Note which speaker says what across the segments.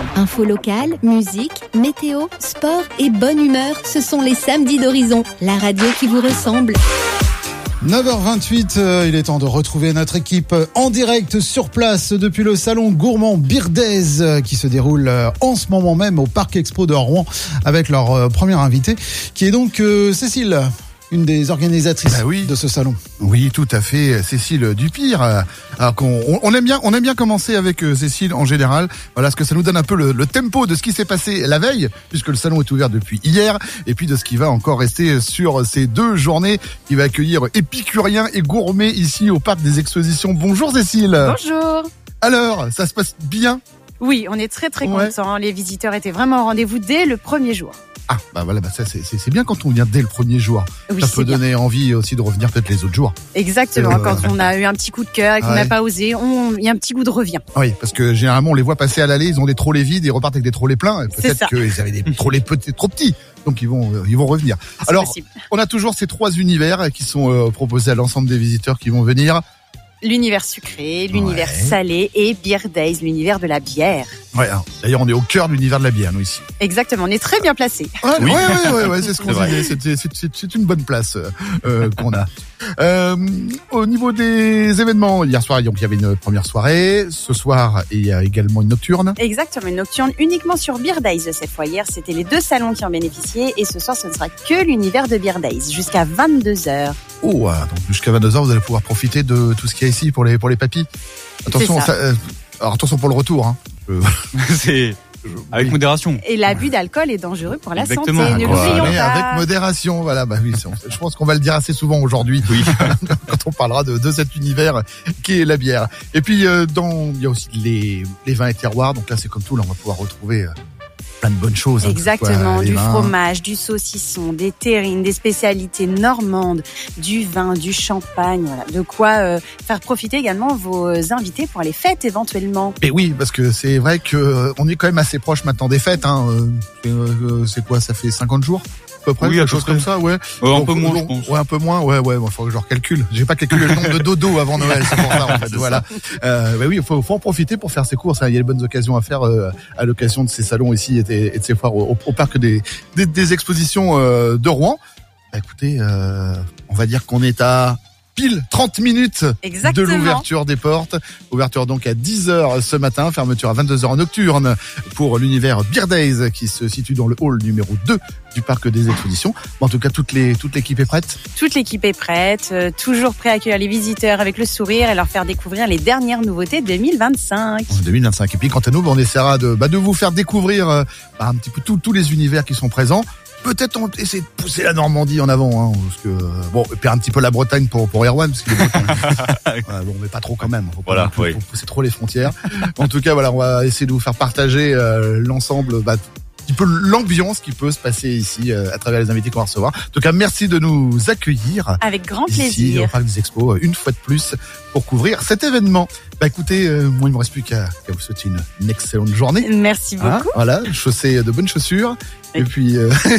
Speaker 1: Info locale, musique, météo, sport et bonne humeur, ce sont les samedis d'Horizon, la radio qui vous ressemble.
Speaker 2: 9h28, il est temps de retrouver notre équipe en direct sur place depuis le salon gourmand Beer Days qui se déroule en ce moment même au Parc Expo de Rouen avec leur première invitée qui est donc Cécile, une des organisatrices de ce salon.
Speaker 3: Oui, tout à fait, Cécile Dupire. Alors on aime bien commencer avec Cécile en général. Voilà, parce que ça nous donne un peu le tempo de ce qui s'est passé la veille, puisque le salon est ouvert depuis hier, et puis de ce qui va encore rester sur ces 2 journées, qui va accueillir épicuriens et gourmets ici au Parc des Expositions. Bonjour Cécile.
Speaker 4: Bonjour.
Speaker 3: Alors, ça se passe bien?
Speaker 4: Oui, on est très contents. Les visiteurs étaient vraiment au rendez-vous dès le premier jour.
Speaker 3: Ah, bah voilà, ça c'est bien quand on vient dès le premier jour.
Speaker 4: Oui,
Speaker 3: ça peut donner envie aussi de revenir peut-être les autres jours.
Speaker 4: Exactement, quand on a eu un petit coup de cœur et qu'on n'a pas osé, il y a un petit goût de revient.
Speaker 3: Oui, parce que généralement on les voit passer à l'allée, ils ont des trolley vides, ils repartent avec des trolley pleins. Peut-être qu'ils avaient des trolley trop petits, donc ils vont revenir. Alors, possible. On a toujours ces 3 univers qui sont proposés à l'ensemble des visiteurs qui vont venir.
Speaker 4: L'univers sucré, l'univers salé et Beer Days, l'univers de la bière.
Speaker 3: Ouais, d'ailleurs on est au cœur de l'univers de la bière, nous ici.
Speaker 4: Exactement, on est très bien placés.
Speaker 3: Ouais, c'est ce qu'on disait. C'est une bonne place qu'on a. Au niveau des événements, hier soir, donc il y avait une première soirée. Ce soir, il y a également une nocturne.
Speaker 4: Exactement, une nocturne uniquement sur Beer Days cette fois. Hier, c'était les 2 salons qui en bénéficiaient et ce soir, ce ne sera que l'univers de Beer Days jusqu'à 22h.
Speaker 3: Oh, donc jusqu'à 22h, vous allez pouvoir profiter de tout ce qu'il y a ici pour les papis. Attention, alors attention pour le retour. Hein.
Speaker 5: C'est avec modération.
Speaker 4: Et l'abus d'alcool est dangereux pour la santé.
Speaker 5: Ne
Speaker 4: l'oublions pas.
Speaker 3: Avec modération, voilà. Bah oui, je pense qu'on va le dire assez souvent aujourd'hui. Oui. Quand on parlera de cet univers qui est la bière. Et puis il y a aussi les vins et terroirs. Donc là, c'est comme tout. Là, on va pouvoir retrouver plein de bonnes choses.
Speaker 4: Exactement, du fromage, du saucisson, des terrines, des spécialités normandes, du vin, du champagne, voilà. De quoi faire profiter également vos invités pour les fêtes éventuellement.
Speaker 3: Et oui, parce que c'est vrai que on est quand même assez proche maintenant des fêtes. Hein. C'est quoi, ça fait 50 jours à peu près, quelque chose comme ça, ouais.
Speaker 5: Un peu moins, je pense.
Speaker 3: Ouais, un peu moins, ouais. Faut que je recalcule. J'ai pas calculé le nombre de dodo avant Noël, c'est pour ça, en fait. Voilà. Oui, il faut en profiter pour faire ses courses. Il y a des bonnes occasions à faire à l'occasion de ces salons ici et de ces foires au parc des expositions de Rouen. Bah, écoutez, on va dire qu'on est à pile 30 minutes de l'ouverture des portes. Ouverture donc à 10h ce matin, fermeture à 22h en nocturne pour l'univers Beer Days qui se situe dans le hall numéro 2 du parc des expositions. En tout cas, toute l'équipe est prête.
Speaker 4: Toute l'équipe est prête, toujours prêt à accueillir les visiteurs avec le sourire et leur faire découvrir les dernières nouveautés 2025.
Speaker 3: 2025. Et puis quant à nous, on essaiera de vous faire découvrir un petit peu tous les univers qui sont présents. Peut-être on essaie de pousser la Normandie en avant, hein, parce que et puis un petit peu la Bretagne pour Erwan, parce qu'il est breton. Mais pas trop quand même. Faut pas pousser trop les frontières. En tout cas, on va essayer de vous faire partager l'ensemble, un petit peu l'ambiance qui peut se passer ici à travers les invités qu'on va recevoir. En tout cas, merci de nous accueillir.
Speaker 4: Avec grand
Speaker 3: ici,
Speaker 4: plaisir.
Speaker 3: Au Parc des Expos, une fois de plus, pour couvrir cet événement. Écoutez, moi il me reste plus qu'à vous souhaiter une excellente journée.
Speaker 4: Merci beaucoup.
Speaker 3: Voilà, chaussez de bonnes chaussures. Et puis,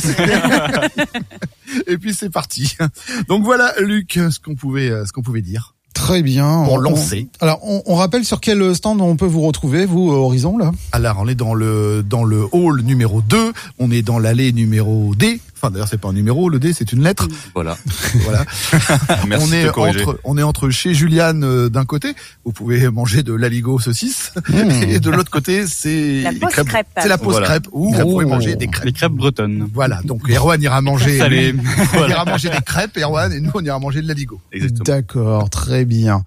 Speaker 3: et puis c'est parti. Donc voilà, Luc, ce qu'on pouvait dire.
Speaker 2: Très bien.
Speaker 3: Pour lancer.
Speaker 2: Alors, on rappelle sur quel stand on peut vous retrouver, vous, Horizon, là?
Speaker 3: Alors, on est dans le hall numéro 2. On est dans l'allée numéro D. Enfin, d'ailleurs, c'est pas un numéro, le D, c'est une lettre.
Speaker 5: Voilà.
Speaker 3: Merci on est entre chez Juliane d'un côté. Vous pouvez manger de l'aligot saucisse. Et de l'autre côté, c'est
Speaker 4: la pause crêpe.
Speaker 3: C'est la pause crêpe où vous pouvez manger des crêpes.
Speaker 5: Les crêpes bretonnes.
Speaker 3: Voilà. Donc, Erwan ira manger.
Speaker 5: Salé.
Speaker 3: Il ira manger des crêpes, Erwan, et nous, on ira manger de l'aligot.
Speaker 5: Exactement.
Speaker 2: D'accord, très bien.